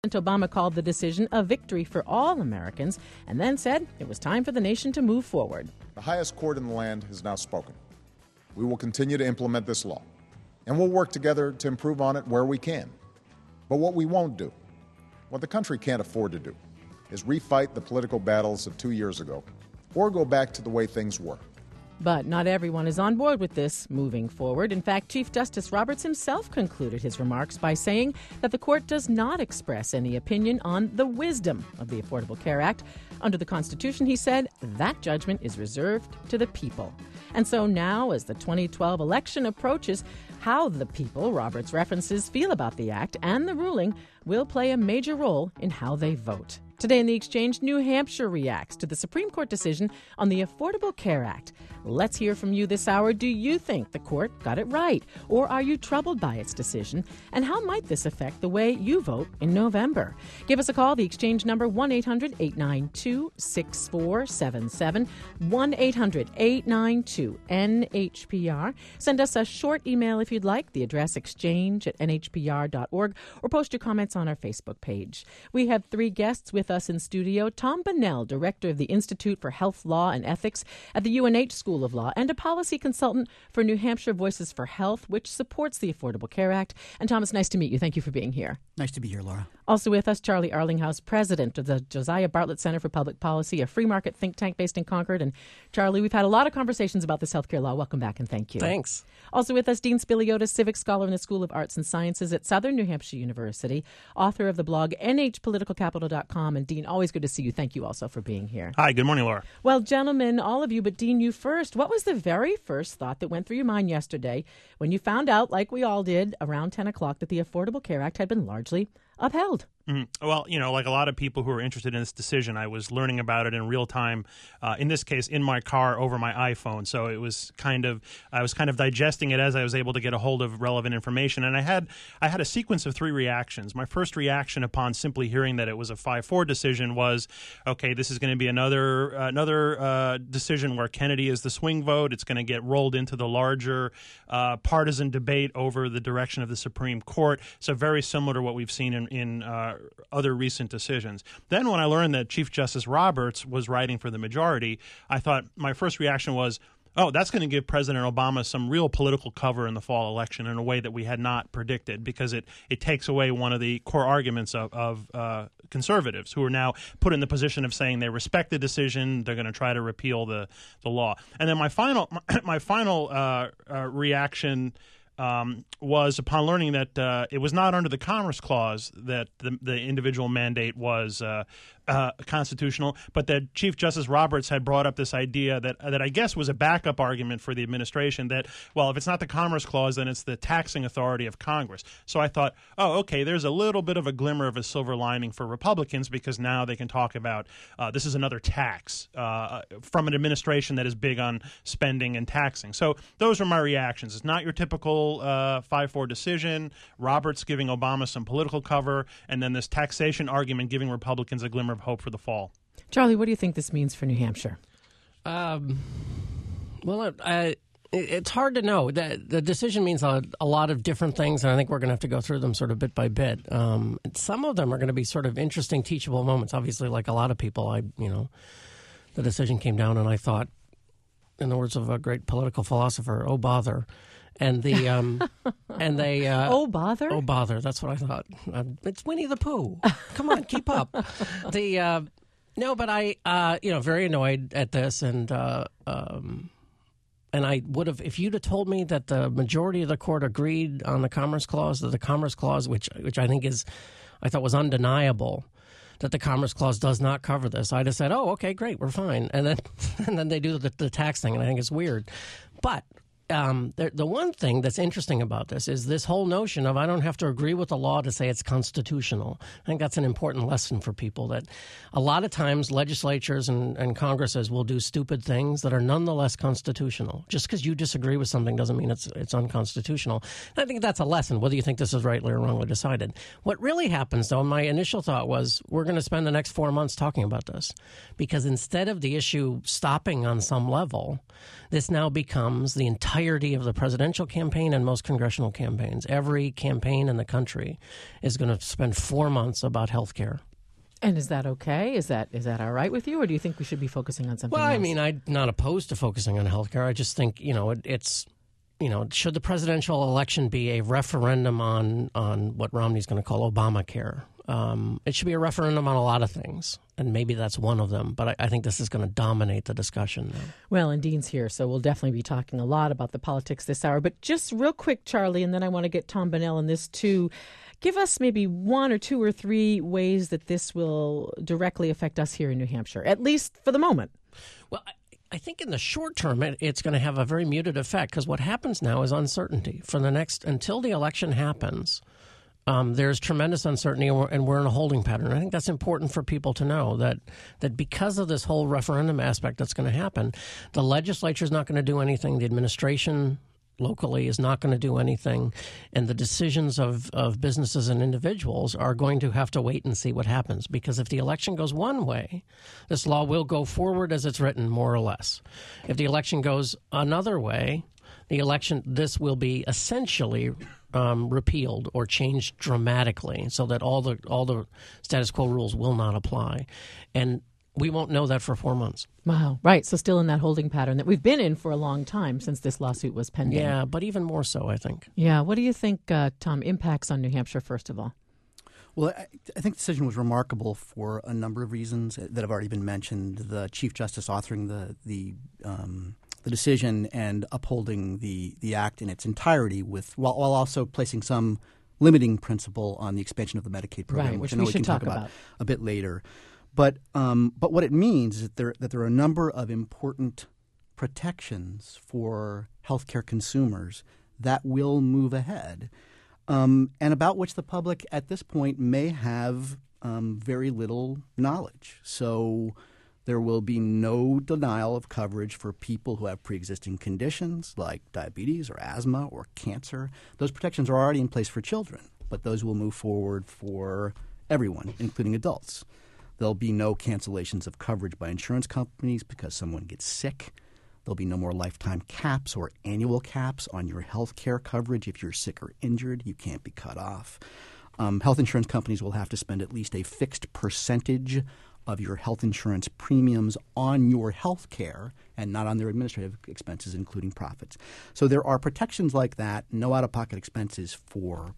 Obama called the decision a victory for all Americans and then said it was time for the nation to move forward. The highest court in the land has now spoken. We will continue to implement this law, and we'll work together to improve on it where we can. But what we won't do, what the country can't afford to do, is refight the political battles of 2 years ago or go back to the way things were. But not everyone is on board with this moving forward. In fact, Chief Justice Roberts himself concluded his remarks by saying that the court does not express any opinion on the wisdom of the Affordable Care Act. Under the Constitution, he said, that judgment is reserved to the people. And so now, as the 2012 election approaches, how the people Roberts references feel about the act and the ruling will play a major role in how they vote. Today in The Exchange, New Hampshire reacts to the Supreme Court decision on the Affordable Care Act. Let's hear from you this hour. Do you think the court got it right? Or are you troubled by its decision? And how might this affect the way you vote in November? Give us a call. The Exchange number, 1-800-892-6477, 1-800-892-NHPR. Send us a short email if you'd like. The address exchange@nhpr.org, or post your comments on our Facebook page. We have three guests with us in studio. Tom Bunnell, director of the Institute for Health Law and Ethics at the UNH School of Law and a policy consultant for New Hampshire Voices for Health, which supports the Affordable Care Act. And Thomas, nice to meet you. Thank you for being here. Nice to be here, Laura. Also with us, Charlie Arlinghouse, president of the Josiah Bartlett Center for Public Policy, a free market think tank based in Concord. And Charlie, we've had a lot of conversations about this healthcare law. Welcome back and thank you. Thanks. Also with us, Dean Spiliotis, civic scholar in the School of Arts and Sciences at Southern New Hampshire University, author of the blog nhpoliticalcapital.com. And Dean, always good to see you. Thank you also for being here. Hi, good morning, Laura. Well, gentlemen, all of you, but Dean, you first. What was the very first thought that went through your mind yesterday when you found out, like we all did, around 10 o'clock, that the Affordable Care Act had been largely upheld? Well, like a lot of people who are interested in this decision, I was learning about it in real time, in this case, in my car over my iPhone. So I was kind of digesting it as I was able to get a hold of relevant information. And I had a sequence of three reactions. My first reaction upon simply hearing that it was a 5-4 decision was, okay, this is going to be another decision where Kennedy is the swing vote. It's going to get rolled into the larger partisan debate over the direction of the Supreme Court. So very similar to what we've seen in other recent decisions. Then when I learned that Chief Justice Roberts was writing for the majority, I thought my first reaction was, oh, that's going to give President Obama some real political cover in the fall election in a way that we had not predicted, because it takes away one of the core arguments of conservatives who are now put in the position of saying they respect the decision, they're going to try to repeal the law. And then my final reaction was upon learning that it was not under the Commerce Clause that the individual mandate was constitutional, but that Chief Justice Roberts had brought up this idea that I guess was a backup argument for the administration that, well, if it's not the Commerce Clause, then it's the taxing authority of Congress. So I thought, oh, okay, there's a little bit of a glimmer of a silver lining for Republicans, because now they can talk about this is another tax from an administration that is big on spending and taxing. So those are my reactions. It's not your typical 5-4 decision, Roberts giving Obama some political cover, and then this taxation argument giving Republicans a glimmer of hope for the fall. Charlie, what do you think this means for New Hampshire? Well, it's hard to know. The decision means a lot of different things, and I think we're going to have to go through them sort of bit by bit. Some of them are going to be sort of interesting, teachable moments. Obviously, like a lot of people, the decision came down, and I thought, in the words of a great political philosopher, "Oh bother." And the and they oh bother, oh bother. That's what I thought. It's Winnie the Pooh. Come on, keep up. No, but I very annoyed at this, and I would have, if you'd have told me that the majority of the court agreed on the Commerce Clause, that the Commerce Clause, which I thought was undeniable, that the Commerce Clause does not cover this, I'd have said, oh, okay, great, we're fine. And then they do the tax thing, and I think it's weird, but. The one thing that's interesting about this is this whole notion of I don't have to agree with the law to say it's constitutional. I think that's an important lesson for people, that a lot of times legislatures and Congresses will do stupid things that are nonetheless constitutional. Just because you disagree with something doesn't mean it's unconstitutional. And I think that's a lesson, whether you think this is rightly or wrongly decided. What really happens, though, my initial thought was we're going to spend the next 4 months talking about this, because instead of the issue stopping on some level, this now becomes the entire entirety of the presidential campaign and most congressional campaigns. Every campaign in the country is going to spend 4 months about health care. And is that okay? Is that all right with you, or do you think we should be focusing on something else? Well, I mean, I'm not opposed to focusing on health care. I just think, it's should the presidential election be a referendum on what Romney's going to call Obamacare? It should be a referendum on a lot of things, and maybe that's one of them. But I think this is going to dominate the discussion now. Well, and Dean's here, so we'll definitely be talking a lot about the politics this hour. But just real quick, Charlie, and then I want to get Tom Bunnell in this too. Give us maybe 1 or 2 or 3 ways that this will directly affect us here in New Hampshire, at least for the moment. Well, I think in the short term, it's going to have a very muted effect, because what happens now is uncertainty. Until the election happens, there's tremendous uncertainty, and we're in a holding pattern. I think that's important for people to know, that because of this whole referendum aspect that's going to happen, the legislature is not going to do anything. The administration locally is not going to do anything, and the decisions of businesses and individuals are going to have to wait and see what happens, because if the election goes one way, this law will go forward as it's written, more or less. If the election goes another way, this will be essentially repealed or changed dramatically, so that all the status quo rules will not apply, and we won't know that for 4 months. Wow. Right. So still in that holding pattern that we've been in for a long time since this lawsuit was pending. Yeah, but even more so, I think. Yeah. What do you think, Tom, impacts on New Hampshire, first of all? Well, I think the decision was remarkable for a number of reasons that have already been mentioned. The Chief Justice authoring the decision and upholding the act in its entirety, while also placing some limiting principle on the expansion of the Medicaid program, right, which I know we we should can talk about a bit later. But what it means is that there are a number of important protections for healthcare consumers that will move ahead, and about which the public at this point may have very little knowledge. So there will be no denial of coverage for people who have pre-existing conditions like diabetes or asthma or cancer. Those protections are already in place for children, but those will move forward for everyone, including adults. There'll be no cancellations of coverage by insurance companies because someone gets sick. There'll be no more lifetime caps or annual caps on your health care coverage. If you're sick or injured, you can't be cut off. Health insurance companies will have to spend at least a fixed percentage of your health insurance premiums on your health care and not on their administrative expenses, including profits. So there are protections like that, no out-of-pocket expenses for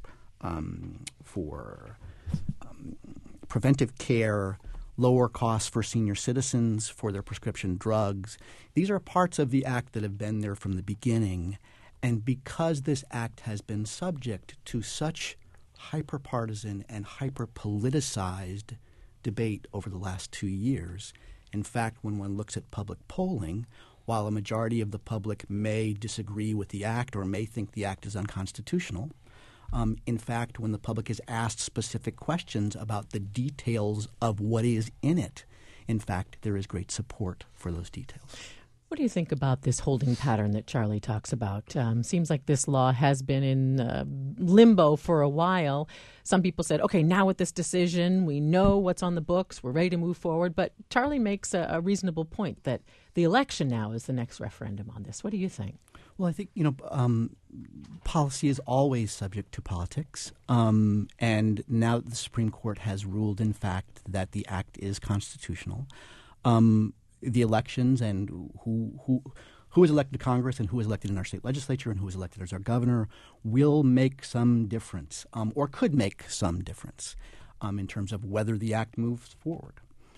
preventive care, lower costs for senior citizens for their prescription drugs. These are parts of the act that have been there from the beginning. And because this act has been subject to such hyper-partisan and hyper-politicized debate over the last 2 years, in fact, when one looks at public polling, while a majority of the public may disagree with the act or may think the act is unconstitutional, in fact, when the public is asked specific questions about the details of what is in it, in fact, there is great support for those details. What do you think about this holding pattern that Charlie talks about? Seems like this law has been in limbo for a while. Some people said, okay, now with this decision, we know what's on the books, we're ready to move forward. But Charlie makes a reasonable point that the election now is the next referendum on this. What do you think? Well, I think, policy is always subject to politics. And now the Supreme Court has ruled, in fact, that the act is constitutional. The elections and who is elected to Congress and who is elected in our state legislature and who is elected as our governor will make some difference, or could make some difference, in terms of whether the act moves forward.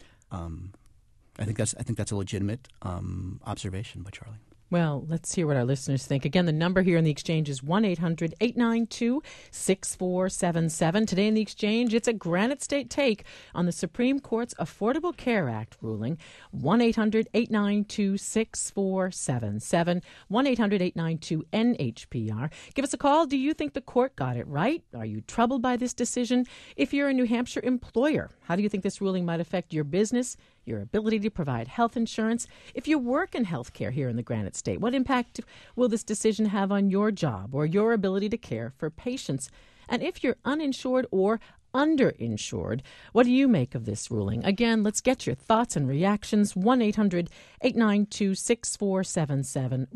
I think that's a legitimate observation by Charlie. Well, let's hear what our listeners think. Again, the number here in the Exchange is 1-800-892-6477. Today in the Exchange, it's a Granite State take on the Supreme Court's Affordable Care Act ruling. 1-800-892-6477. 1-800-892-NHPR. Give us a call. Do you think the court got it right? Are you troubled by this decision? If you're a New Hampshire employer, how do you think this ruling might affect your business, your ability to provide health insurance? If you work in healthcare here in the Granite State, what impact will this decision have on your job or your ability to care for patients? And if you're uninsured or underinsured. What do you make of this ruling? Again, let's get your thoughts and reactions. 1-800-892-6477,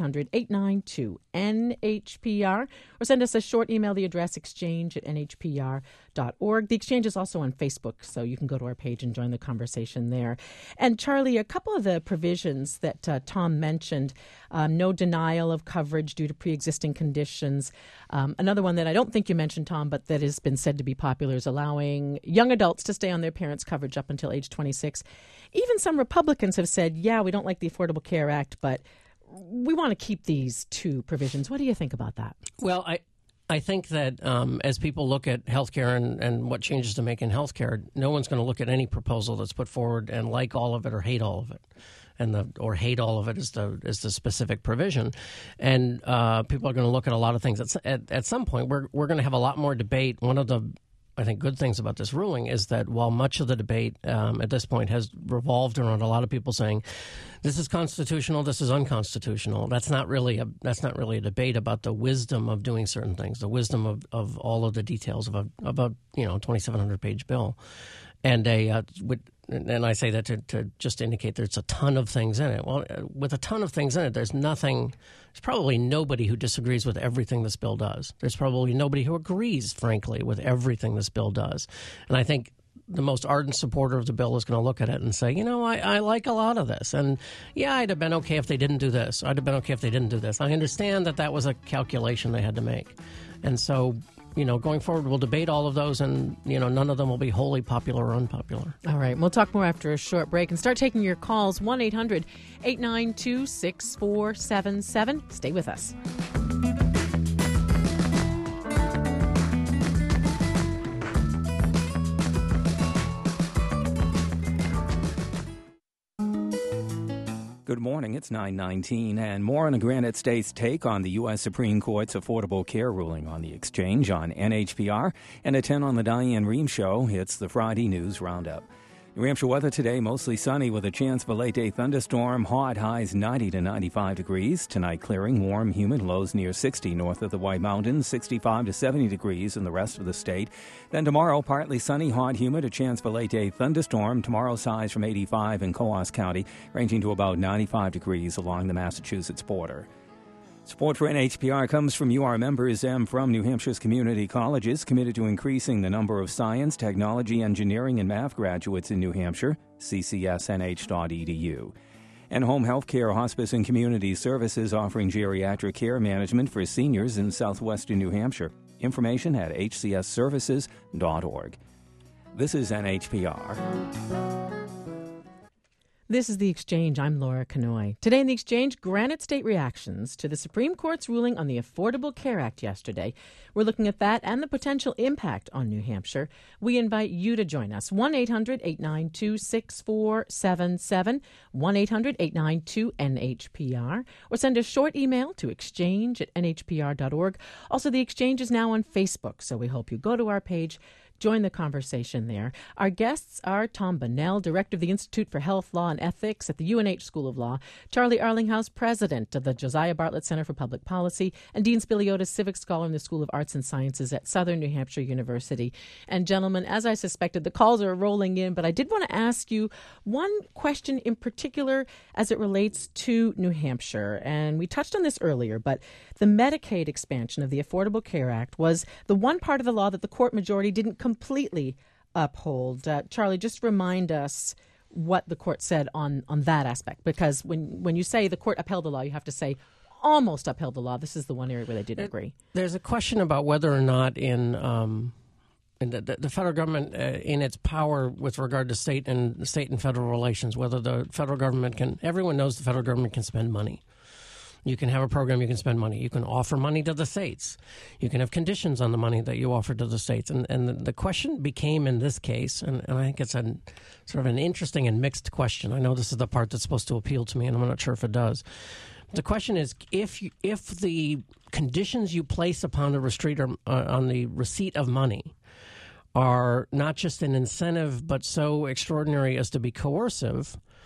1-800-892-NHPR, or send us a short email, the address exchange@nhpr.org. The Exchange is also on Facebook, so you can go to our page and join the conversation there. And Charlie, a couple of the provisions that Tom mentioned, no denial of coverage due to pre-existing conditions. Another one that I don't think you mentioned, Tom, but that has been said to be popular is allowing young adults to stay on their parents' coverage up until age 26. Even some Republicans have said, yeah, we don't like the Affordable Care Act, but we want to keep these two provisions. What do you think about that? Well, I think that as people look at healthcare and what changes to make in healthcare, no one's going to look at any proposal that's put forward and like all of it or hate all of it. Or hate all of it is the specific provision, and people are going to look at a lot of things. At some point, we're going to have a lot more debate. One of the, I think, good things about this ruling is that while much of the debate at this point has revolved around a lot of people saying this is constitutional, this is unconstitutional, that's not really a debate about the wisdom of doing certain things, the wisdom of all of the details of a 2,700-page bill. And I say that to just indicate there's a ton of things in it. Well, with a ton of things in it, there's probably nobody who disagrees with everything this bill does. There's probably nobody who agrees, frankly, with everything this bill does. And I think the most ardent supporter of the bill is going to look at it and say, I like a lot of this. And yeah, I'd have been okay if they didn't do this. I'd have been okay if they didn't do this. I understand that was a calculation they had to make. And so, going forward, we'll debate all of those, and, none of them will be wholly popular or unpopular. All right. We'll talk more after a short break and start taking your calls. 1-800-892-6477. Stay with us. Good morning, it's 9:19, and more on the Granite State's take on the U.S. Supreme Court's Affordable Care ruling on the Exchange on NHPR, and at 10 on the Diane Rehm Show. It's the Friday News Roundup. New Hampshire weather today, mostly sunny with a chance of a late-day thunderstorm. Hot highs 90 to 95 degrees. Tonight clearing, warm, humid, lows near 60 north of the White Mountains, 65 to 70 degrees in the rest of the state. Then tomorrow, partly sunny, hot, humid, a chance of a late-day thunderstorm. Tomorrow's highs from 85 in Coos County, ranging to about 95 degrees along the Massachusetts border. Support for NHPR comes from UR members and from New Hampshire's community colleges committed to increasing the number of science, technology, engineering, and math graduates in New Hampshire, ccsnh.edu. And Home Health Care, Hospice, and Community Services offering geriatric care management for seniors in southwestern New Hampshire. Information at hcsservices.org. This is NHPR. This is The Exchange. I'm Laura Kanoy. Today in The Exchange, Granite State reactions to the Supreme Court's ruling on the Affordable Care Act yesterday. We're looking at that and the potential impact on New Hampshire. We invite you to join us. 1-800-892-6477, 1-800-892-NHPR, or send a short email to exchange@nhpr.org. Also, The Exchange is now on Facebook, so we hope you go to our page, join the conversation there. Our guests are Tom Bunnell, Director of the Institute for Health, Law, and Ethics at the UNH School of Law, Charlie Arlinghouse, President of the Josiah Bartlett Center for Public Policy, and Dean Spiliotis, Civic Scholar in the School of Arts and Sciences at Southern New Hampshire University. And gentlemen, as I suspected, the calls are rolling in, but I did want to ask you one question in particular as it relates to New Hampshire. And we touched on this earlier, but the Medicaid expansion of the Affordable Care Act was the one part of the law that the court majority didn't completely uphold. Charlie, just remind us what the court said on that aspect, because when you say the court upheld the law, you have to say almost upheld the law. This is the one area where they didn't agree. There's a question about whether or not in the federal government, in its power with regard to state and federal relations, whether the federal government can. Everyone knows the federal government can spend money. You can have a program, you can spend money. You can offer money to the states. You can have conditions on the money that you offer to the states. And the question became in this case, and I think it's sort of an interesting and mixed question. I know this is the part that's supposed to appeal to me, and I'm not sure if it does. The question is, if the conditions you place upon the on the receipt of money are not just an incentive but so extraordinary as to be coercive,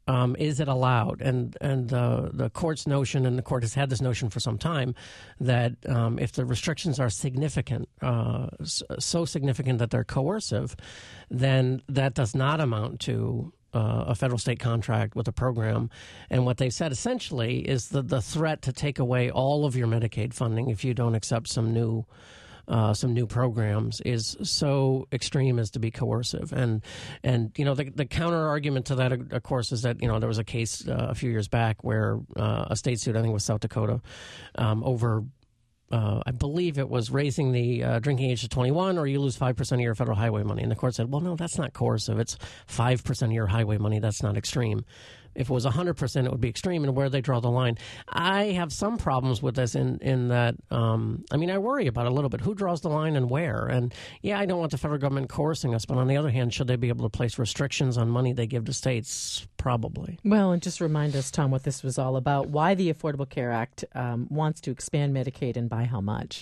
is it allowed? And the court's notion, and the court has had this notion for some time, that if the restrictions are significant, so significant that they're coercive, then that does not amount to a federal-state contract with a program. And what they've said essentially is that the threat to take away all of your Medicaid funding if you don't accept some new programs is so extreme as to be coercive. And the counter argument to that, of course, is that there was a case a few years back where a state suit, I think it was South Dakota, over I believe it was raising the drinking age to 21, or you lose 5% of your federal highway money. And the court said, well, no, that's not coercive. It's 5% of your highway money. That's not extreme. If it was 100%, it would be extreme, and where they draw the line. I have some problems with this in that, I worry about it a little bit. Who draws the line and where? And, I don't want the federal government coercing us, but on the other hand, should they be able to place restrictions on money they give to states? Probably. Well, and just remind us, Tom, what this was all about, why the Affordable Care Act wants to expand Medicaid and by how much.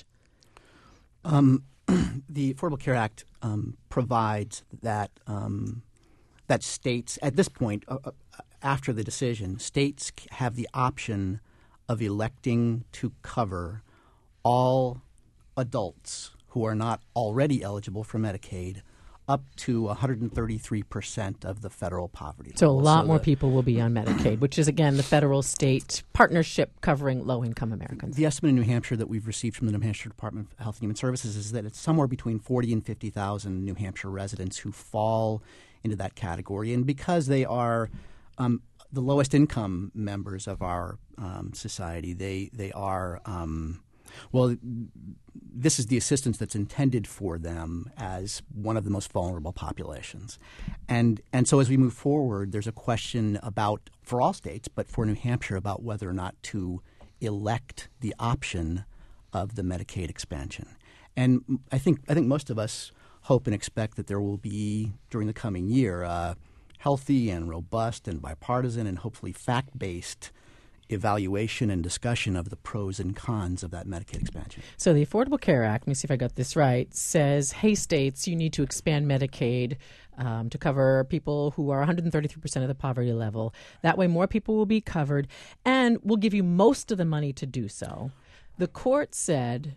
The Affordable Care Act provides that that states, at this point, after the decision, states have the option of electing to cover all adults who are not already eligible for Medicaid up to 133% of the federal poverty level. So a lot more people will be on Medicaid, which is, again, the federal-state partnership covering low-income Americans. The estimate in New Hampshire that we've received from the New Hampshire Department of Health and Human Services is that it's somewhere between 40 and 50,000 New Hampshire residents who fall into that category. And because they are the lowest income members of our society, they are this is the assistance that's intended for them as one of the most vulnerable populations. And so as we move forward, there's a question about, for all states, but for New Hampshire, about whether or not to elect the option of the Medicaid expansion. And I think most of us hope and expect that there will be, during the coming year, healthy and robust and bipartisan and hopefully fact-based evaluation and discussion of the pros and cons of that Medicaid expansion. So the Affordable Care Act, let me see if I got this right, says, hey, states, you need to expand Medicaid to cover people who are 133% of the poverty level. That way more people will be covered, and we'll give you most of the money to do so. The court said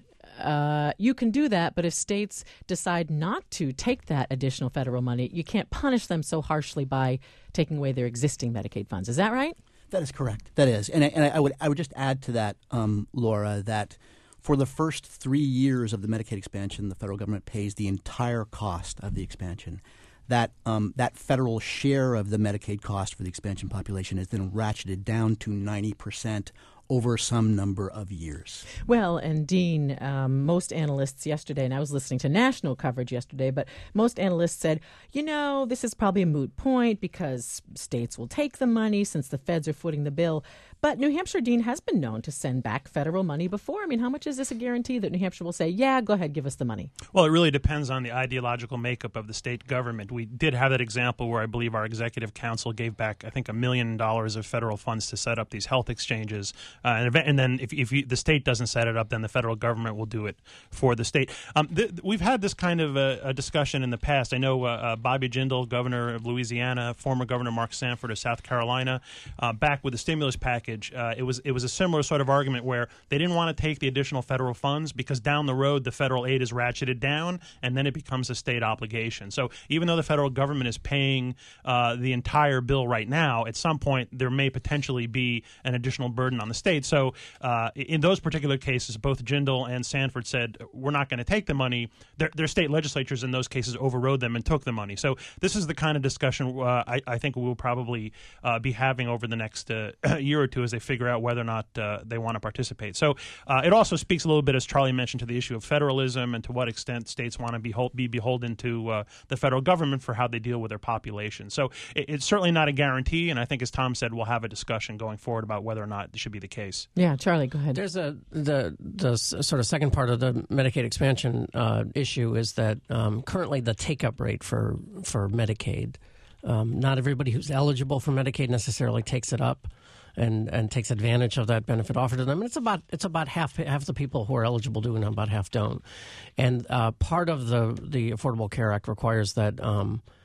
you can do that, but if states decide not to take that additional federal money, you can't punish them so harshly by taking away their existing Medicaid funds. Is that right? That is correct. That is. And I would just add to that, Laura, that for the first 3 years of the Medicaid expansion, the federal government pays the entire cost of the expansion. That federal share of the Medicaid cost for the expansion population is then ratcheted down to 90% over some number of years. Well, and Dean, most analysts yesterday, and I was listening to national coverage yesterday, but most analysts said, this is probably a moot point because states will take the money since the feds are footing the bill. But New Hampshire, Dean, has been known to send back federal money before. I mean, how much is this a guarantee that New Hampshire will say, yeah, go ahead, give us the money? Well, it really depends on the ideological makeup of the state government. We did have that example where I believe our executive council gave back, I think, $1 million of federal funds to set up these health exchanges. And then if the state doesn't set it up, then the federal government will do it for the state. We've had this kind of a discussion in the past. I know Bobby Jindal, governor of Louisiana, former Governor Mark Sanford of South Carolina, back with the stimulus package. It was a similar sort of argument where they didn't want to take the additional federal funds because down the road the federal aid is ratcheted down and then it becomes a state obligation. So even though the federal government is paying the entire bill right now, at some point there may potentially be an additional burden on the state. So in those particular cases, both Jindal and Sanford said, we're not going to take the money. Their state legislatures in those cases overrode them and took the money. So this is the kind of discussion I think we will probably be having over the next year or two as they figure out whether or not they want to participate. So it also speaks a little bit, as Charlie mentioned, to the issue of federalism and to what extent states want to be beholden to the federal government for how they deal with their population. So it's certainly not a guarantee, and I think, as Tom said, we'll have a discussion going forward about whether or not it should be the case. Yeah, Charlie, go ahead. There's the sort of second part of the Medicaid expansion issue is that currently the take-up rate for Medicaid, not everybody who's eligible for Medicaid necessarily takes it up and takes advantage of that benefit offered to them. And it's about half the people who are eligible do and about half don't. And part of the Affordable Care Act requires that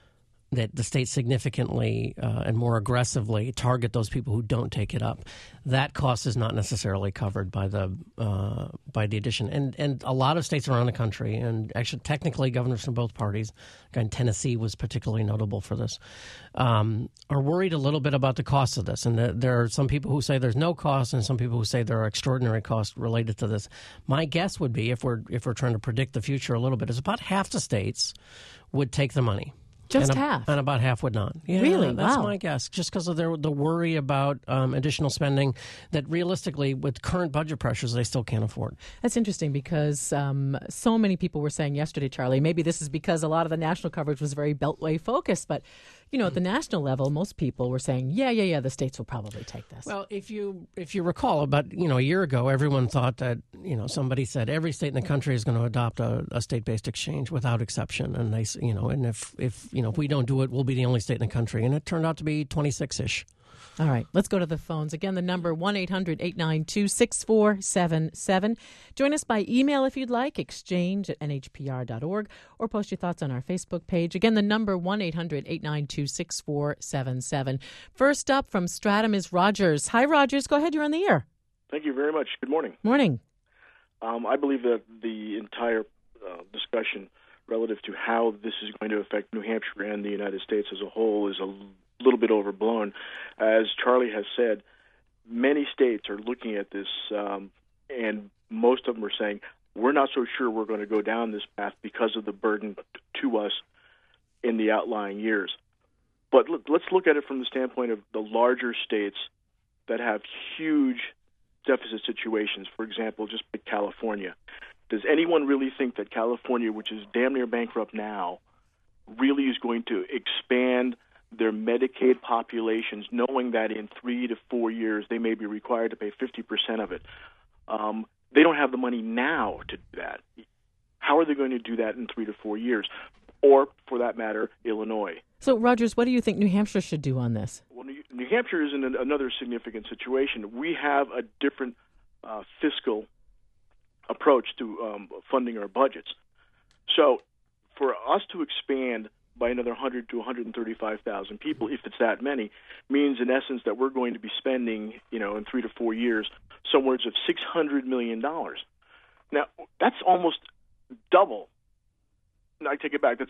that the states significantly and more aggressively target those people who don't take it up. That cost is not necessarily covered by the addition. And a lot of states around the country, and actually technically governors from both parties, and Tennessee was particularly notable for this, are worried a little bit about the cost of this. And there are some people who say there's no cost, and some people who say there are extraordinary costs related to this. My guess would be, if we're trying to predict the future a little bit, is about half the states would take the money. Just half? And about half would not. Yeah, really? That's wow. my guess. Just because of the worry about additional spending that realistically, with current budget pressures, they still can't afford. That's interesting because so many people were saying yesterday, Charlie, maybe this is because a lot of the national coverage was very Beltway focused, but at the national level, most people were saying, yeah, the states will probably take this. Well, if you recall, about a year ago, everyone thought that somebody said every state in the country is going to adopt a state-based exchange without exception, and they and if we don't do it, we'll be the only state in the country, and it turned out to be 26-ish. All right, let's go to the phones. Again, the number 1-800-892-6477. Join us by email if you'd like, exchange@nhpr.org, or post your thoughts on our Facebook page. Again, the number 1-800-892-6477. First up from Stratham is Rogers. Hi, Rogers. Go ahead. You're on the air. Thank you very much. Good morning. Morning. I believe that the entire discussion relative to how this is going to affect New Hampshire and the United States as a whole is a little bit overblown. As Charlie has said, many states are looking at this, and most of them are saying, we're not so sure we're going to go down this path because of the burden to us in the outlying years. But let's look at it from the standpoint of the larger states that have huge deficit situations. For example, just pick California. Does anyone really think that California, which is damn near bankrupt now, really is going to expand their Medicaid populations, knowing that in 3 to 4 years they may be required to pay 50% of it? They don't have the money now to do that. How are they going to do that in 3 to 4 years? Or, for that matter, Illinois. So, Rogers, what do you think New Hampshire should do on this? Well, New Hampshire is in another significant situation. We have a different fiscal approach to funding our budgets. So for us to expand by another 100 to 135,000 people, if it's that many, means in essence that we're going to be spending, in 3 to 4 years, somewhere of $600 million. Now, that's almost double. No, I take it back. That's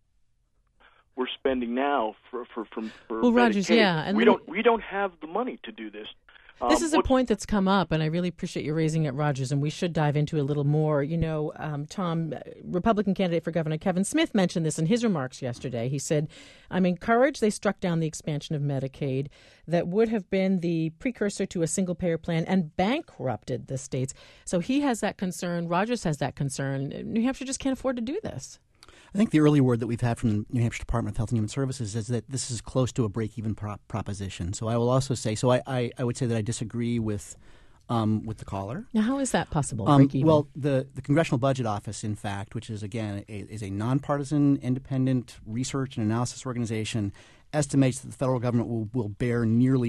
we're spending now for well, Rogers, Medicaid. yeah, and we don't have the money to do this. This is a point that's come up, and I really appreciate you raising it, Rogers, and we should dive into it a little more. Tom, Republican candidate for governor Kevin Smith mentioned this in his remarks yesterday. He said, I'm encouraged they struck down the expansion of Medicaid that would have been the precursor to a single-payer plan and bankrupted the states. So he has that concern. Rogers has that concern. New Hampshire just can't afford to do this. I think the early word that we've had from the New Hampshire Department of Health and Human Services is that this is close to a break-even proposition. So I will also say, I would say that I disagree with the caller. Now, how is that possible, break-even? Well, the Congressional Budget Office, in fact, which is, again, is a nonpartisan, independent research and analysis organization, estimates that the federal government will bear nearly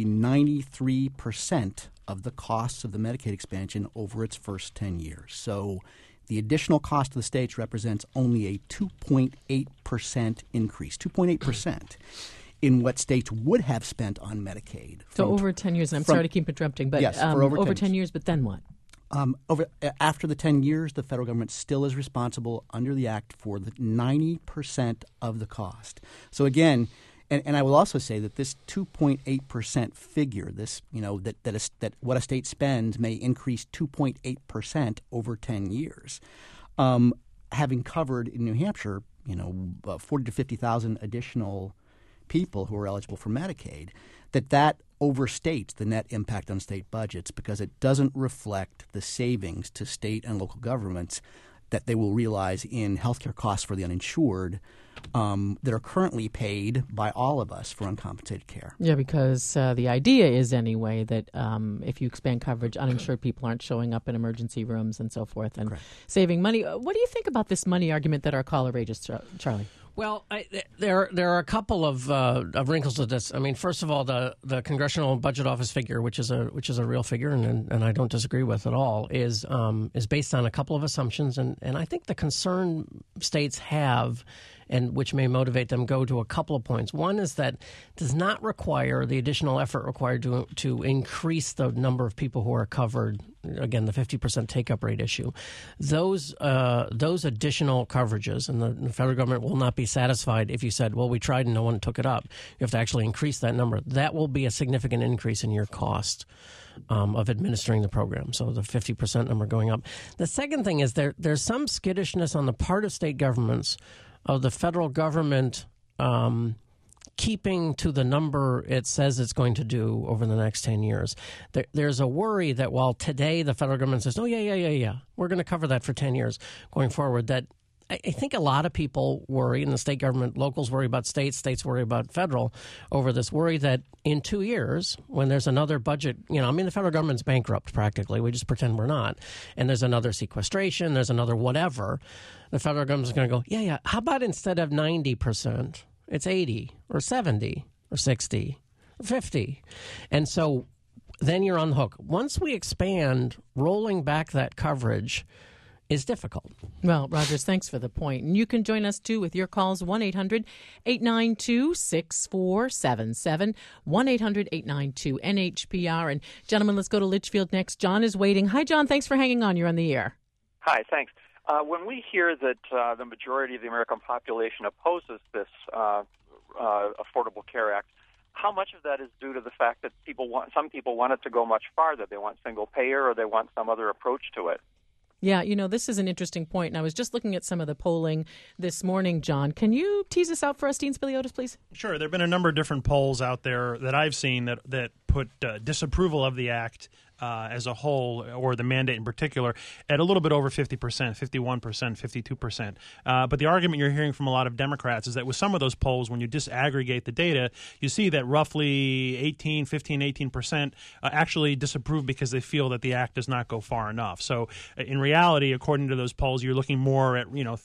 93% of the costs of the Medicaid expansion over its first 10 years. So the additional cost to the states represents only a 2.8% increase, 2.8% in what states would have spent on Medicaid. So over 10 years, and I'm sorry to keep interrupting, but yes, for over 10 years, but then what? After the 10 years, the federal government still is responsible under the Act for the 90% of the cost. So again, and I will also say that this 2.8% figure, this that what a state spends may increase 2.8% over 10 years. Having covered in New Hampshire, 40 to 50,000 additional people who are eligible for Medicaid, that overstates the net impact on state budgets because it doesn't reflect the savings to state and local governments that they will realize in healthcare costs for the uninsured that are currently paid by all of us for uncompensated care. Yeah, because the idea is anyway that if you expand coverage, uninsured people aren't showing up in emergency rooms and so forth and Correct. saving money. What do you think about this money argument that our caller raised, Charlie? Well, there are a couple of wrinkles to this. I mean, first of all, the Congressional Budget Office figure, which is a real figure, and I don't disagree with at all, is based on a couple of assumptions, and I think the concern states have, and which may motivate them, go to a couple of points. One is that it does not require the additional effort required to increase the number of people who are covered. Again, the 50% take-up rate issue. Those additional coverages, and the federal government will not be satisfied if you said, well, we tried and no one took it up. You have to actually increase that number. That will be a significant increase in your cost of administering the program, so the 50% number going up. The second thing is there's some skittishness on the part of state governments of the federal government keeping to the number it says it's going to do over the next 10 years. There's a worry that while today the federal government says, oh, yeah, we're going to cover that for 10 years going forward, that I think a lot of people worry, and the state government, locals worry about states worry about federal, over this worry that in 2 years, when there's another budget, the federal government's bankrupt practically. We just pretend we're not. And there's another sequestration, there's another whatever. The federal government's going to go, yeah, how about instead of 90%, it's 80 or 70 or 60 or 50. And so then you're on the hook. Once we expand, rolling back that coverage is difficult. Well, Rogers, thanks for the point. And you can join us, too, with your calls, 1-800-892-6477, 1-800-892-NHPR. And, gentlemen, let's go to Litchfield next. John is waiting. Hi, John. Thanks for hanging on. You're on the air. Hi, thanks. When we hear that the majority of the American population opposes this Affordable Care Act, how much of that is due to the fact that some people want it to go much farther? They want single payer, or they want some other approach to it. Yeah, this is an interesting point, and I was just looking at some of the polling this morning, John. Can you tease this out for us, Dean Spiliotis, please? Sure. There have been a number of different polls out there that I've seen that put disapproval of the act as a whole, or the mandate in particular, at a little bit over 50%, 51%, 52%. But the argument you're hearing from a lot of Democrats is that with some of those polls, when you disaggregate the data, you see that roughly 18% actually disapprove because they feel that the act does not go far enough. So in reality, according to those polls, you're looking more at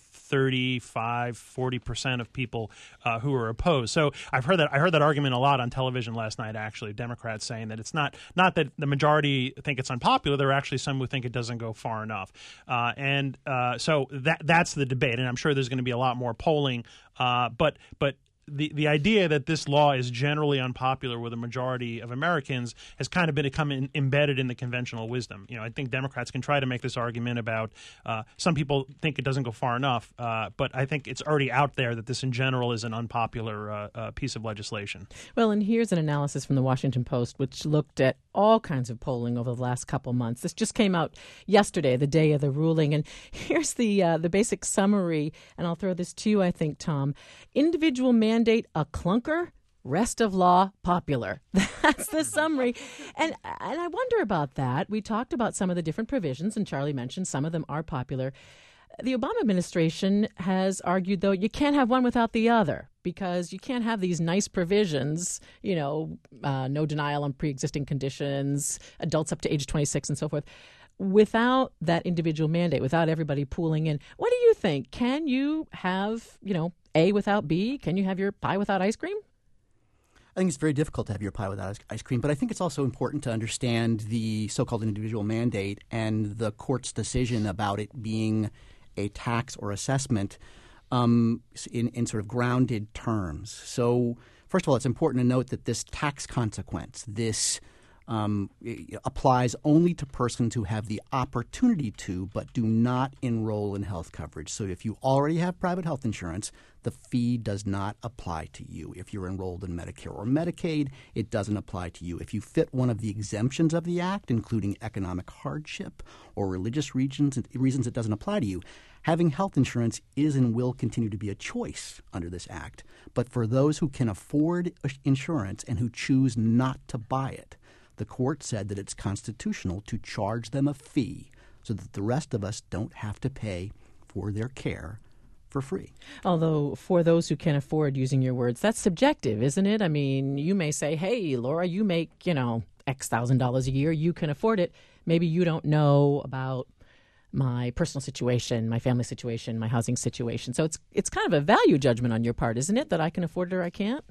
35-40% of people who are opposed. So I heard that argument a lot on television last night, actually, Democrats saying that it's not that the majority think it's unpopular. There are actually some who think it doesn't go far enough. So that's the debate, and I'm sure there's going to be a lot more polling. But the idea that this law is generally unpopular with a majority of Americans has kind of become embedded in the conventional wisdom. I think Democrats can try to make this argument about some people think it doesn't go far enough, but I think it's already out there that this in general is an unpopular piece of legislation. Well, and here's an analysis from the Washington Post, which looked at all kinds of polling over the last couple months. This just came out yesterday, the day of the ruling, and here's the basic summary, and I'll throw this to you, I think, Tom. Individual mandate a clunker, rest of law popular. That's the summary. And I wonder about that. We talked about some of the different provisions, and Charlie mentioned some of them are popular. The Obama administration has argued, though, you can't have one without the other, because you can't have these nice provisions, no denial on pre-existing conditions, adults up to age 26 and so forth, without that individual mandate, without everybody pooling in. What do you think? Can you have, A without B? Can you have your pie without ice cream? I think it's very difficult to have your pie without ice cream, but I think it's also important to understand the so-called individual mandate and the court's decision about it being a tax or assessment in sort of grounded terms. So, first of all, it's important to note that this tax consequence, applies only to persons who have the opportunity to but do not enroll in health coverage. So if you already have private health insurance, the fee does not apply to you. If you're enrolled in Medicare or Medicaid, it doesn't apply to you. If you fit one of the exemptions of the Act, including economic hardship or religious reasons, it doesn't apply to you. Having health insurance is and will continue to be a choice under this Act. But for those who can afford insurance and who choose not to buy it, the court said that it's constitutional to charge them a fee so that the rest of us don't have to pay for their care for free. Although for those who can afford, using your words, that's subjective, isn't it? I mean, you may say, hey, Laura, you make, X $1,000s a year. You can afford it. Maybe you don't know about my personal situation, my family situation, my housing situation. So it's kind of a value judgment on your part, isn't it, that I can afford it or I can't?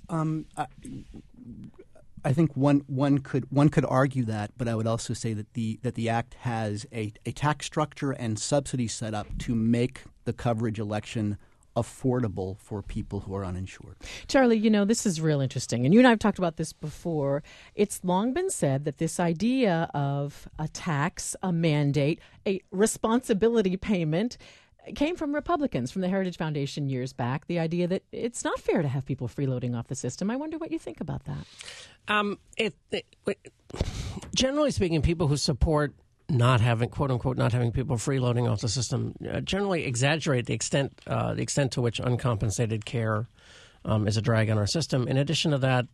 I think one could argue that, but I would also say that the Act has a tax structure and subsidy set up to make the coverage election affordable for people who are uninsured. Charlie, this is real interesting. And you and I have talked about this before. It's long been said that this idea of a tax, a mandate, a responsibility payment came from Republicans, from the Heritage Foundation years back, the idea that it's not fair to have people freeloading off the system. I wonder what you think about that. Generally speaking, people who support not having, quote unquote, not having people freeloading off the system generally exaggerate the extent to which uncompensated care is a drag on our system. In addition to that,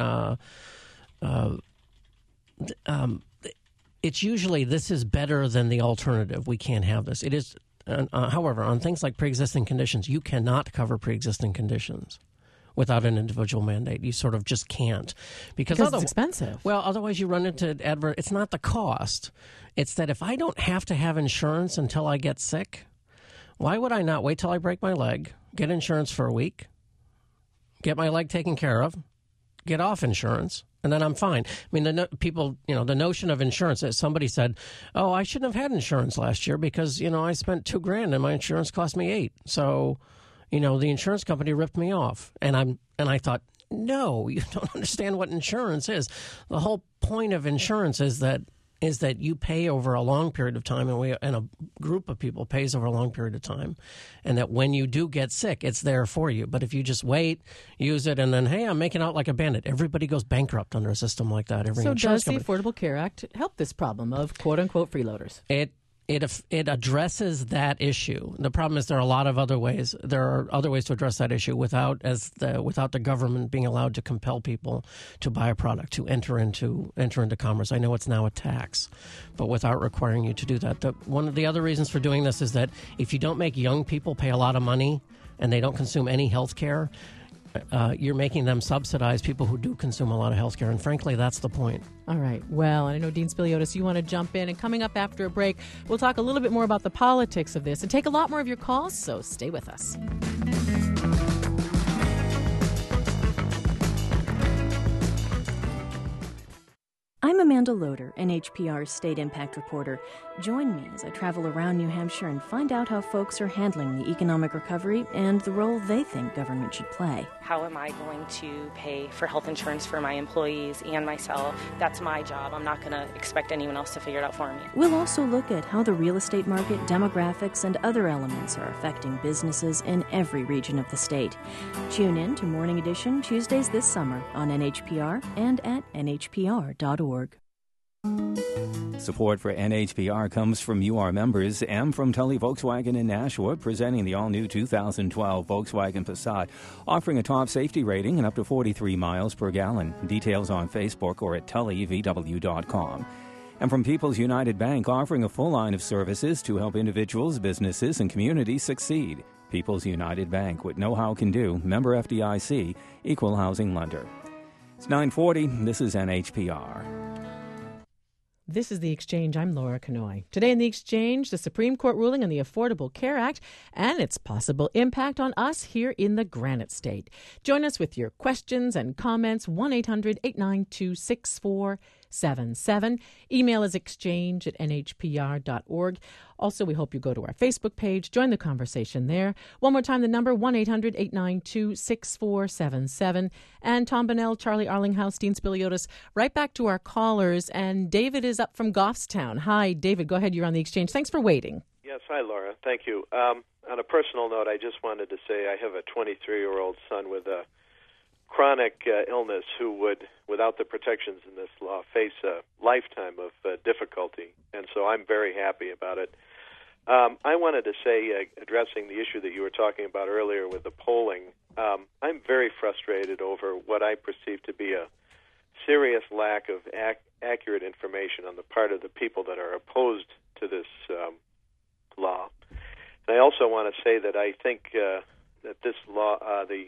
it's usually this is better than the alternative. We can't have this. It is. However, on things like pre-existing conditions, you cannot cover pre-existing conditions without an individual mandate. You sort of just can't. Because it's expensive. Well, otherwise you run into adverse. It's not the cost. It's that if I don't have to have insurance until I get sick, why would I not wait till I break my leg, get insurance for a week, get my leg taken care of, get off insurance, and then I'm fine? I mean, the notion of insurance, as somebody said, oh, I shouldn't have had insurance last year because, I spent $2,000 and my insurance cost me $8,000. So, the insurance company ripped me off. And I thought, no, you don't understand what insurance is. The whole point of insurance is that you pay over a long period of time, and a group of people pays over a long period of time, and that when you do get sick, it's there for you. But if you just wait, use it, and then, hey, I'm making out like a bandit, everybody goes bankrupt under a system like that. So does the Affordable Care Act help this problem of quote-unquote freeloaders? It addresses that issue. The problem is there are a lot of other ways. There are other ways to address that issue without the government being allowed to compel people to buy a product, to enter into commerce. I know it's now a tax, but without requiring you to do that. One of the other reasons for doing this is that if you don't make young people pay a lot of money and they don't consume any health care, you're making them subsidize people who do consume a lot of health care. And frankly, that's the point. All right. Well, I know, Dean Spiliotis, you want to jump in. And coming up after a break, we'll talk a little bit more about the politics of this and take a lot more of your calls. So stay with us. I'm Amanda Loader, NHPR's State Impact Reporter. Join me as I travel around New Hampshire and find out how folks are handling the economic recovery and the role they think government should play. How am I going to pay for health insurance for my employees and myself? That's my job. I'm not going to expect anyone else to figure it out for me. We'll also look at how the real estate market, demographics, and other elements are affecting businesses in every region of the state. Tune in to Morning Edition Tuesdays this summer on NHPR and at nhpr.org. Support for NHPR comes from you, our members, and from Tully Volkswagen in Nashua, presenting the all-new 2012 Volkswagen Passat, offering a top safety rating and up to 43 miles per gallon. Details on Facebook or at tullyvw.com. And from People's United Bank, offering a full line of services to help individuals, businesses, and communities succeed. People's United Bank, with know-how can do. Member FDIC, equal housing lender. It's 9:40. This is NHPR. This is The Exchange. I'm Laura Kanoy. Today in The Exchange, the Supreme Court ruling on the Affordable Care Act and its possible impact on us here in the Granite State. Join us with your questions and comments, 1-800-892-6477. Email is exchange@nhpr.org. Also, we hope you go to our Facebook page, join the conversation there. One more time, the number, 1-800-892-6477. And Tom Bonnell, Charlie Arlinghouse, Dean Spiliotis, right back to our callers. And David is up from Goffstown. Hi, David, go ahead. You're on The Exchange. Thanks for waiting. Yes, hi, Laura. Thank you. On a personal note, I just wanted to say I have a 23-year-old son with a chronic illness who would, without the protections in this law, face a lifetime of difficulty. And so I'm very happy about it. I wanted to say, addressing the issue that you were talking about earlier with the polling, I'm very frustrated over what I perceive to be a serious lack of accurate information on the part of the people that are opposed to this law. And I also want to say that I think that this law, the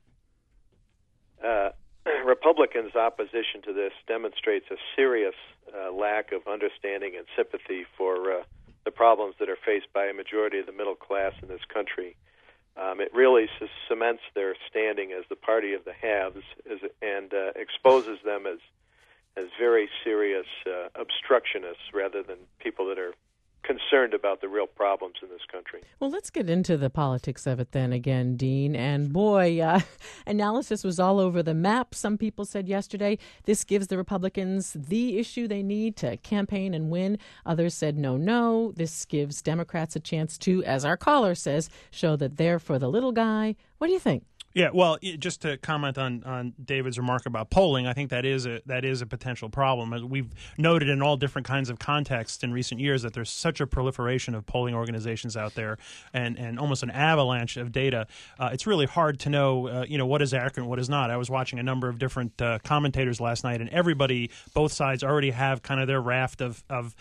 Republicans' opposition to this demonstrates a serious lack of understanding and sympathy for the problems that are faced by a majority of the middle class in this country. It really cements their standing as the party of the haves and exposes them as very serious obstructionists rather than people that are concerned about the real problems in this country. Well, let's get into the politics of it then again, Dean. And boy, analysis was all over the map. Some people said yesterday this gives the Republicans the issue they need to campaign and win. Others said no, this gives Democrats a chance to, as our caller says, show that they're for the little guy. What do you think? Yeah, well, just to comment on David's remark about polling, I think that is a potential problem. As we've noted in all different kinds of contexts in recent years that there's such a proliferation of polling organizations out there and almost an avalanche of data. It's really hard to know, what is accurate and what is not. I was watching a number of different commentators last night, and everybody, both sides, already have kind of their raft of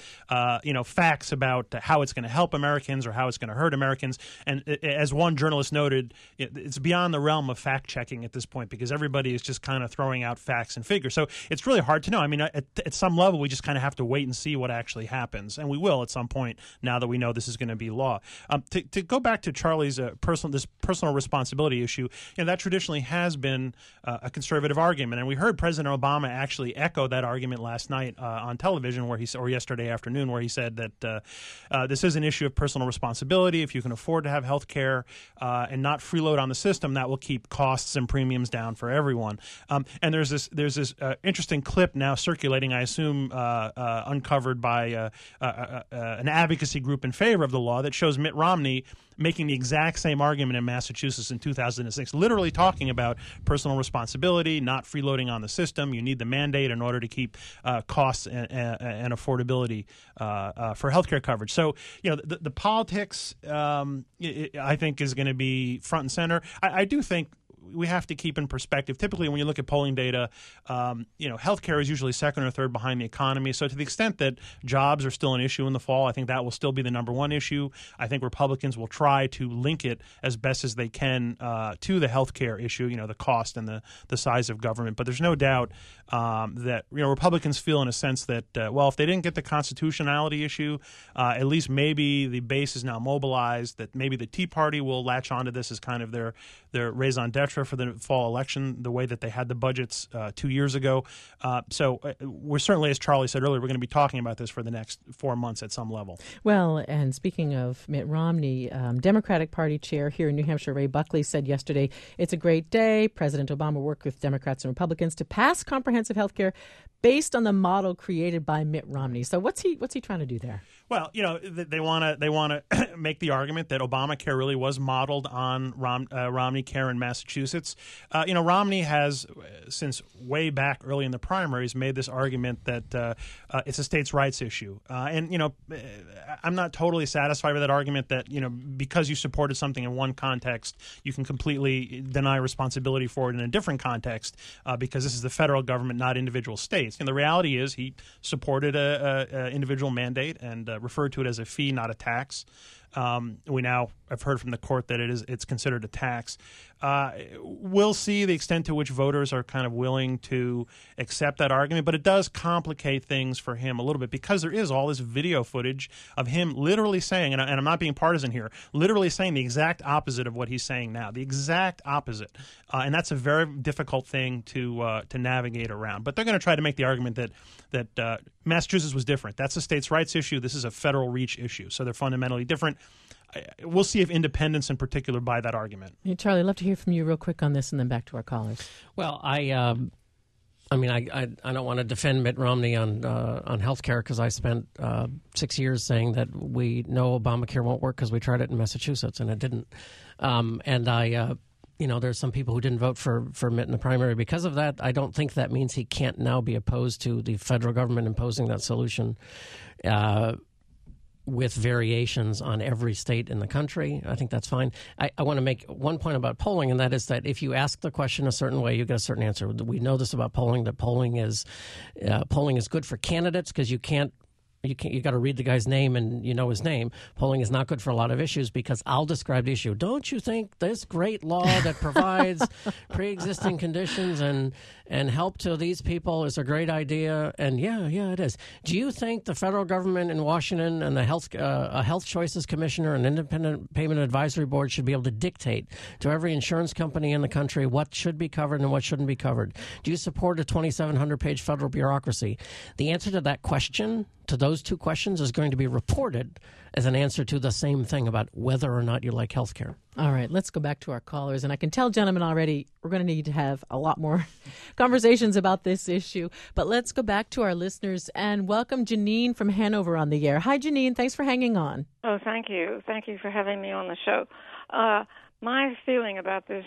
facts about how it's going to help Americans or how it's going to hurt Americans. And as one journalist noted, it's beyond the realm of fact-checking at this point because everybody is just kind of throwing out facts and figures. So it's really hard to know. I mean, at some level, we just kind of have to wait and see what actually happens. And we will at some point now that we know this is going to be law. To go back to Charlie's personal responsibility issue, that traditionally has been a conservative argument. And we heard President Obama actually echo that argument last night on television or yesterday afternoon where he said that this is an issue of personal responsibility. If you can afford to have health care and not freeload on the system, that will keep costs and premiums down for everyone. And there's this interesting clip now circulating, I assume uncovered by an advocacy group in favor of the law that shows Mitt Romney making the exact same argument in Massachusetts in 2006, literally talking about personal responsibility, not freeloading on the system. You need the mandate in order to keep costs and affordability for healthcare coverage. So, the politics, I think, is going to be front and center. I do think we have to keep in perspective. Typically, when you look at polling data, healthcare is usually second or third behind the economy. So to the extent that jobs are still an issue in the fall, I think that will still be the number one issue. I think Republicans will try to link it as best as they can to the healthcare issue, the cost and the size of government. But there's no doubt that Republicans feel in a sense that, if they didn't get the constitutionality issue, at least maybe the base is now mobilized, that maybe the Tea Party will latch onto this as kind of their raison d'etre for the fall election, the way that they had the budgets 2 years ago. So we're certainly, as Charlie said earlier, we're going to be talking about this for the next 4 months at some level. Well, and speaking of Mitt Romney, Democratic Party chair here in New Hampshire, Ray Buckley, said yesterday, it's a great day. President Obama worked with Democrats and Republicans to pass comprehensive health care based on the model created by Mitt Romney. So what's he trying to do there? Well, they want to make the argument that Obamacare really was modeled on Romney care in Massachusetts. Romney has, since way back early in the primaries, made this argument that it's a states' rights issue. I'm not totally satisfied with that argument that, because you supported something in one context, you can completely deny responsibility for it in a different context because this is the federal government, not individual states. And the reality is he supported a individual mandate and referred to it as a fee, not a tax. We now have heard from the court that it's considered a tax. We'll see the extent to which voters are kind of willing to accept that argument, but it does complicate things for him a little bit because there is all this video footage of him literally saying, and I'm not being partisan here, literally saying the exact opposite of what he's saying now, the exact opposite. And that's a very difficult thing to navigate around. But they're going to try to make the argument that Massachusetts was different. That's a states' rights issue. This is a federal reach issue. So they're fundamentally different. We'll see if independents in particular buy that argument. Hey, Charlie, I'd love to hear from you real quick on this and then back to our callers. Well, I don't want to defend Mitt Romney on health care because I spent 6 years saying that we know Obamacare won't work because we tried it in Massachusetts and it didn't. There's some people who didn't vote for Mitt in the primary because of that. I don't think that means he can't now be opposed to the federal government imposing that solution with variations on every state in the country. I think that's fine. I want to make one point about polling, and that is that if you ask the question a certain way, you get a certain answer. We know this about polling, that polling is good for candidates because you can't you got to read the guy's name and you know his name. Polling is not good for a lot of issues because I'll describe the issue. Don't you think this great law that provides pre-existing conditions and help to these people is a great idea? And yeah, it is. Do you think the federal government in Washington and the Health Choices Commissioner and Independent Payment Advisory Board should be able to dictate to every insurance company in the country what should be covered and what shouldn't be covered? Do you support a 2,700-page federal bureaucracy? The answer to that question, to those two questions, is going to be reported as an answer to the same thing about whether or not you like health care. All right, let's go back to our callers. And I can tell, gentlemen, already we're going to need to have a lot more conversations about this issue. But let's go back to our listeners and welcome Janine from Hanover on the air. Hi, Janine. Thanks for hanging on. Oh, thank you. Thank you for having me on the show. My feeling about this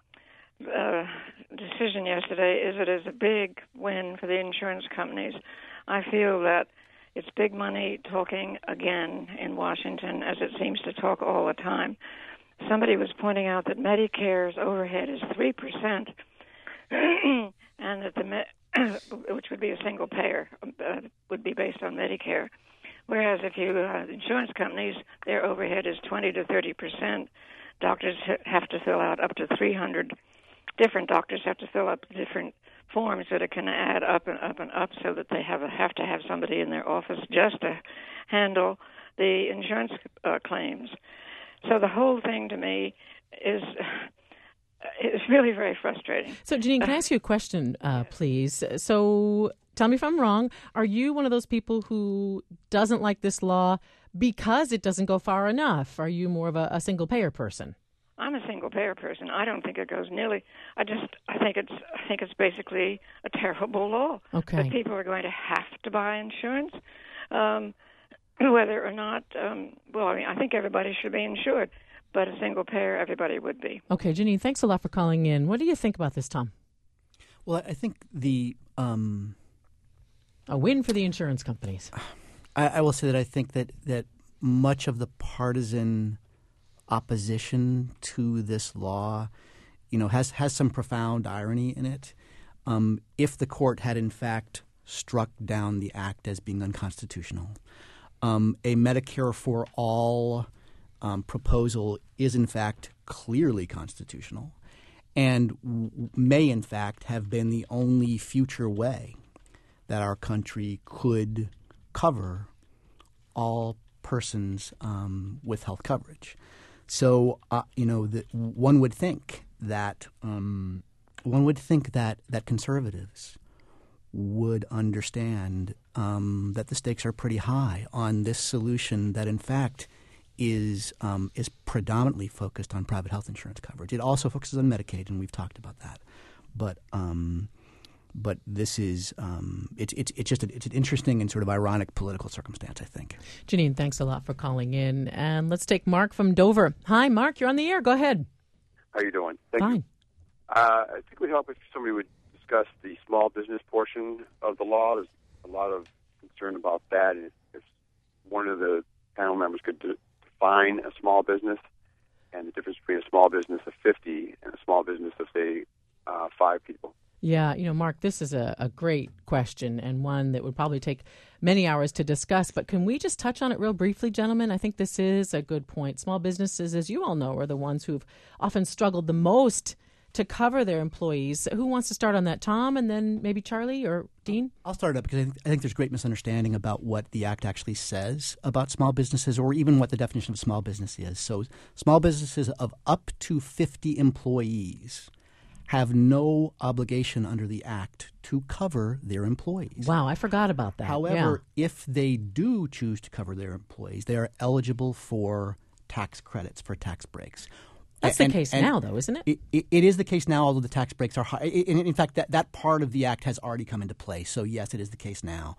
decision yesterday is it is a big win for the insurance companies. I feel that it's big money talking again in Washington, as it seems to talk all the time. Somebody was pointing out that Medicare's overhead is 3%, and that which would be a single payer, would be based on Medicare. Whereas if you insurance companies, their overhead is 20 to 30%. Doctors have to fill out up to 300. Different doctors have to fill up different forms that are going to add up and up and up, so that they have to have somebody in their office just to handle the insurance claims. So the whole thing to me is really very frustrating. So, Janine, can I ask you a question, please? So tell me if I'm wrong. Are you one of those people who doesn't like this law because it doesn't go far enough? Are you more of a single-payer person? I'm a single-payer person. I don't think it goes nearly. I think it's basically a terrible law. Okay. That people are going to have to buy insurance, whether or not. I think everybody should be insured, but a single-payer, everybody would be. Okay, Janine, thanks a lot for calling in. What do you think about this, Tom? Well, I think a win for the insurance companies. I will say that I think that much of the partisan opposition to this law, has some profound irony in it. If the court had in fact struck down the act as being unconstitutional, a Medicare for All proposal is in fact clearly constitutional, and may in fact have been the only future way that our country could cover all persons with health coverage. So, one would think that conservatives would understand that the stakes are pretty high on this solution that, in fact, is predominantly focused on private health insurance coverage. It also focuses on Medicaid, and we've talked about that. But this is it's an interesting and sort of ironic political circumstance, I think. Janine, thanks a lot for calling in. And let's take Mark from Dover. Hi, Mark. You're on the air. Go ahead. How you doing? Thank Fine. you. I think it would help if somebody would discuss the small business portion of the law. There's a lot of concern about that. If one of the panel members could define a small business and the difference between a small business of 50 and a small business of, say, 5 people. Yeah, Mark, this is a great question and one that would probably take many hours to discuss. But can we just touch on it real briefly, gentlemen? I think this is a good point. Small businesses, as you all know, are the ones who've often struggled the most to cover their employees. Who wants to start on that? Tom, and then maybe Charlie or Dean? I'll start up because I think there's great misunderstanding about what the Act actually says about small businesses, or even what the definition of small business is. So small businesses of up to 50 employees have no obligation under the Act to cover their employees. Wow, I forgot about that. However, if they do choose to cover their employees, they are eligible for tax credits, for tax breaks. That's the case now, though, isn't it? It is the case now, although the tax breaks are high. In fact, that part of the Act has already come into play. So, yes, it is the case now.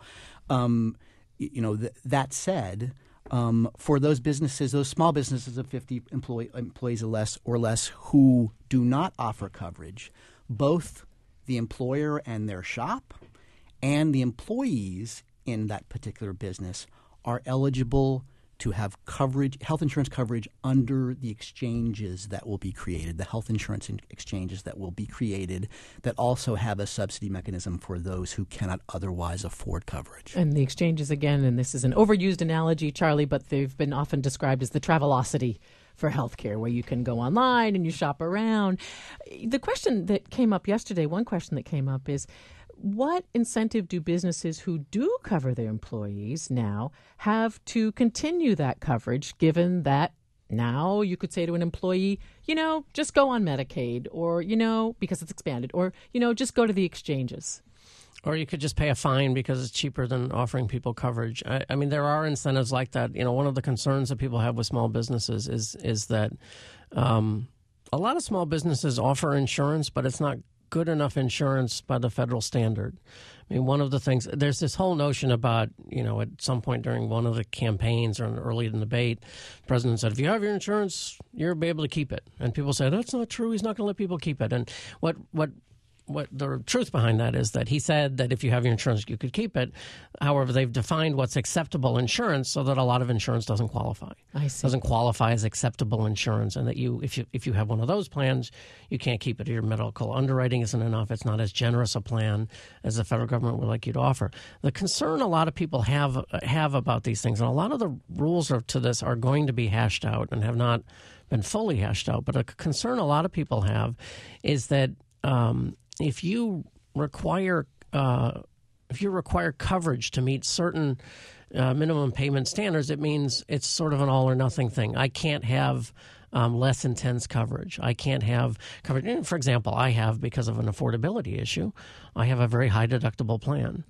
That said, for those businesses, those small businesses of 50 employees or less who do not offer coverage, both the employer and their shop and the employees in that particular business are eligible to have coverage, health insurance coverage under the exchanges that will be created, the health insurance exchanges that will be created that also have a subsidy mechanism for those who cannot otherwise afford coverage. And the exchanges, again, and this is an overused analogy, Charlie, but they've been often described as the Travelocity for healthcare, where you can go online and you shop around. The question that came up yesterday, one question that came up is, what incentive do businesses who do cover their employees now have to continue that coverage, given that now you could say to an employee, just go on Medicaid, or, because it's expanded, or, just go to the exchanges? Or you could just pay a fine because it's cheaper than offering people coverage. I mean, there are incentives like that. One of the concerns that people have with small businesses is that a lot of small businesses offer insurance, but it's not good enough insurance by the federal standard. I mean, one of the things, there's this whole notion about, at some point during one of the campaigns or early in the debate, the president said, if you have your insurance, you'll be able to keep it. And people say, that's not true. He's not going to let people keep it. And what the truth behind that is that he said that if you have your insurance, you could keep it. However, they've defined what's acceptable insurance so that a lot of insurance doesn't qualify. I see. Doesn't qualify as acceptable insurance, and that if you have one of those plans, you can't keep it. Your medical underwriting isn't enough. It's not as generous a plan as the federal government would like you to offer. The concern a lot of people have about these things, and a lot of the rules to this are going to be hashed out and have not been fully hashed out. But a concern a lot of people have is that if you require coverage to meet certain minimum payment standards, it means it's sort of an all or nothing thing. I can't have less intense coverage. I can't have coverage. For example, I have, because of an affordability issue, I have a very high deductible plan.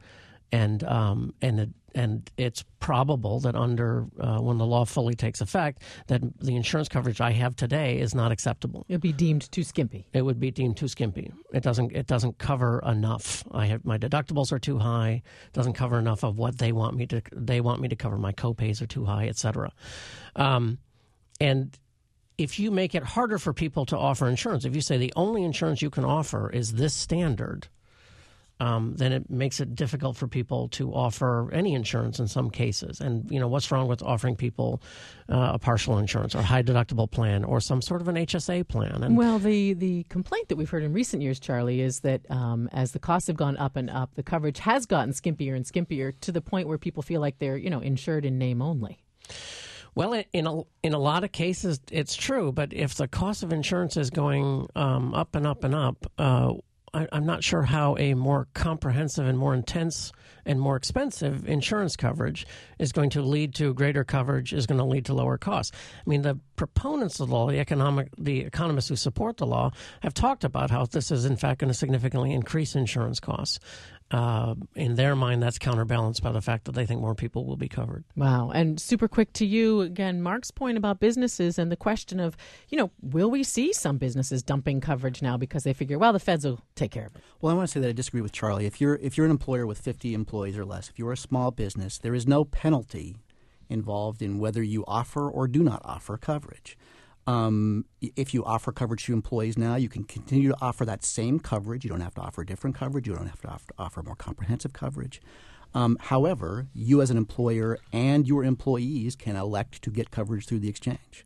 And it's probable that under when the law fully takes effect, that the insurance coverage I have today is not acceptable. It would be deemed too skimpy. It would be deemed too skimpy. It doesn't cover enough. My deductibles are too high. It doesn't cover enough of what they want me to cover. My copays are too high, et cetera. And if you make it harder for people to offer insurance, if you say the only insurance you can offer is this standard, then it makes it difficult for people to offer any insurance in some cases. And, what's wrong with offering people a partial insurance or high deductible plan or some sort of an HSA plan? And well, the complaint that we've heard in recent years, Charlie, is that as the costs have gone up and up, the coverage has gotten skimpier and skimpier to the point where people feel like they're, insured in name only. Well, in a lot of cases, it's true. But if the cost of insurance is going up and up and up, I'm not sure how a more comprehensive and more intense and more expensive insurance coverage is going to lead to greater coverage, is going to lead to lower costs. I mean, the proponents of the law, the economists who support the law, have talked about how this is, in fact, going to significantly increase insurance costs. In their mind, that's counterbalanced by the fact that they think more people will be covered. Wow. And super quick to you, again, Mark's point about businesses and the question of, will we see some businesses dumping coverage now because they figure, well, the feds will take care of it? Well, I want to say that I disagree with Charlie. If you're an employer with 50 employees or less, if you're a small business, there is no penalty involved in whether you offer or do not offer coverage. If you offer coverage to employees now, you can continue to offer that same coverage. You don't have to offer different coverage. You don't have to offer more comprehensive coverage. However, you as an employer and your employees can elect to get coverage through the exchange.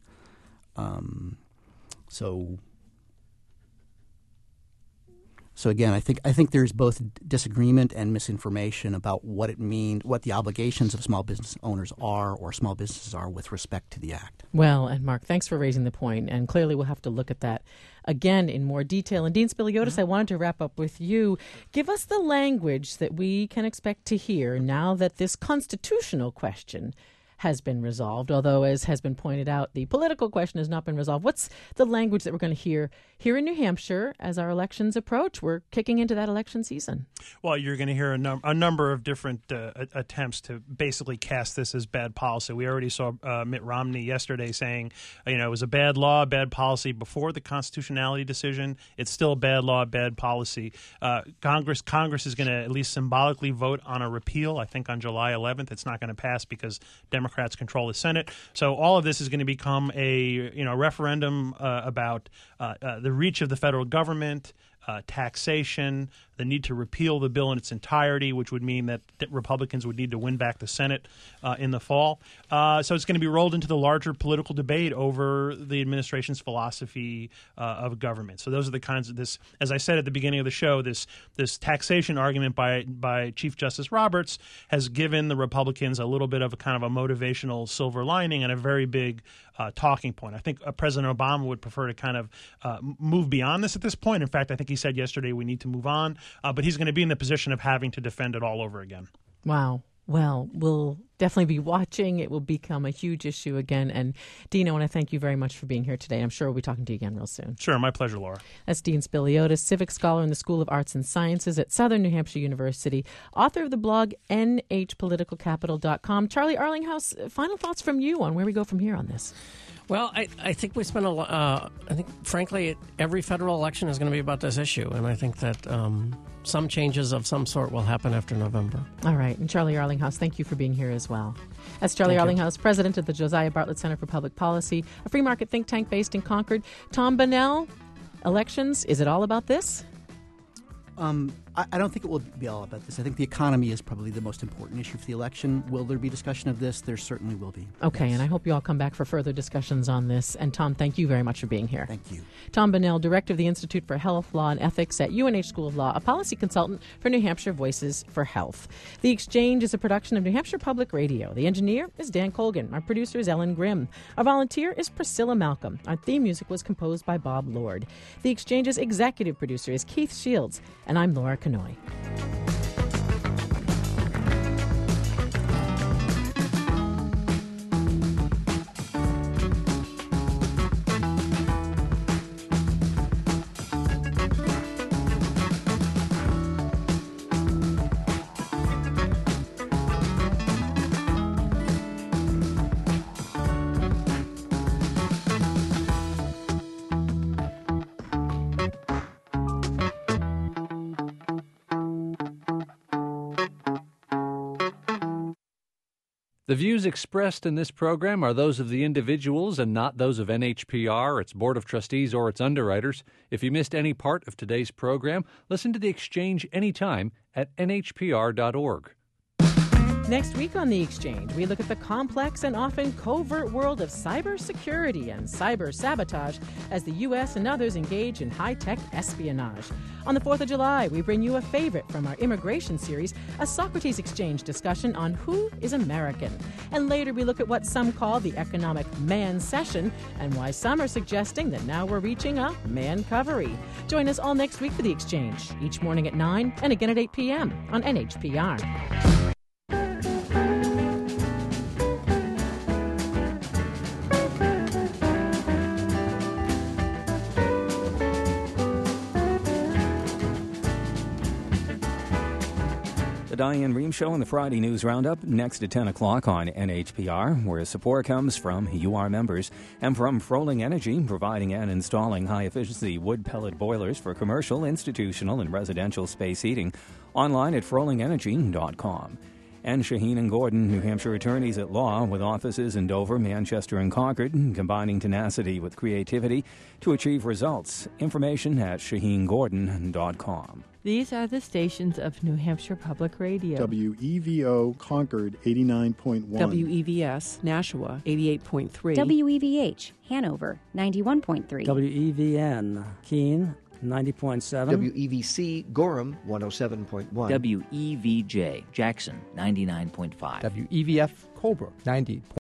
So again, I think there's both disagreement and misinformation about what it means, what the obligations of small business owners are or small businesses are with respect to the Act. Well, and Mark, thanks for raising the point, and clearly we'll have to look at that again in more detail. And Dean Spiliotis, I wanted to wrap up with you. Give us the language that we can expect to hear now that this constitutional question has been resolved, although, as has been pointed out, the political question has not been resolved. What's the language that we're going to hear here in New Hampshire as our elections approach? We're kicking into that election season. Well, you're going to hear a number of different attempts to basically cast this as bad policy. We already saw Mitt Romney yesterday saying, it was a bad law, bad policy before the constitutionality decision. It's still bad law, bad policy. Congress is going to at least symbolically vote on a repeal, I think on July 11th. It's not going to pass because Democrats control the Senate. So all of this is going to become a referendum about the reach of the federal government, taxation, the need to repeal the bill in its entirety, which would mean that Republicans would need to win back the Senate in the fall. So it's going to be rolled into the larger political debate over the administration's philosophy of government. So those are the kinds of this, as I said at the beginning of the show, this taxation argument by Chief Justice Roberts has given the Republicans a little bit of a kind of a motivational silver lining and a very big talking point. I think President Obama would prefer to kind of move beyond this at this point. In fact, I think he said yesterday we need to move on, but he's going to be in the position of having to defend it all over again. Wow. Well, we'll definitely be watching. It will become a huge issue again. And Dean, I want to thank you very much for being here today. I'm sure we'll be talking to you again real soon. Sure. My pleasure, Laura. That's Dean Spiliotis, civic scholar in the School of Arts and Sciences at Southern New Hampshire University, author of the blog nhpoliticalcapital.com. Charlie Arlinghouse, final thoughts from you on where we go from here on this. Well, I think we spent I think, frankly, every federal election is going to be about this issue, and I think that some changes of some sort will happen after November. All right. And Charlie Arlinghouse, thank you for being here as well. That's Charlie Arlinghouse, president of the Josiah Bartlett Center for Public Policy, a free market think tank based in Concord. Tom Bunnell, elections, is it all about this? I don't think it will be all about this. I think the economy is probably the most important issue for the election. Will there be discussion of this? There certainly will be. Okay, yes. And I hope you all come back for further discussions on this. And Tom, thank you very much for being here. Thank you. Tom Bunnell, director of the Institute for Health, Law, and Ethics at UNH School of Law, a policy consultant for New Hampshire Voices for Health. The Exchange is a production of New Hampshire Public Radio. The engineer is Dan Colgan. Our producer is Ellen Grimm. Our volunteer is Priscilla Malcolm. Our theme music was composed by Bob Lord. The Exchange's executive producer is Keith Shields. And I'm Laura Kanoy. The views expressed in this program are those of the individuals and not those of NHPR, its Board of Trustees, or its underwriters. If you missed any part of today's program, listen to The Exchange anytime at nhpr.org. Next week on The Exchange, we look at the complex and often covert world of cybersecurity and cyber sabotage as the U.S. and others engage in high-tech espionage. On the 4th of July, we bring you a favorite from our immigration series, a Socrates Exchange discussion on who is American. And later, we look at what some call the economic man-cession and why some are suggesting that now we're reaching a man-covery. Join us all next week for The Exchange, each morning at 9 and again at 8 p.m. on NHPR. The Diane Rehm Show and the Friday News Roundup next at 10 o'clock on NHPR, where support comes from UR members and from Froling Energy, providing and installing high-efficiency wood pellet boilers for commercial, institutional, and residential space heating. Online at frolingenergy.com. And Shaheen and Gordon, New Hampshire attorneys at law with offices in Dover, Manchester, and Concord, combining tenacity with creativity to achieve results. Information at shaheengordon.com. These are the stations of New Hampshire Public Radio. WEVO Concord 89.1. WEVS Nashua 88.3. WEVH Hanover 91.3. WEVN Keene 90.7. WEVC Gorham 107.1. WEVJ Jackson 99.5. WEVF Cobra 90.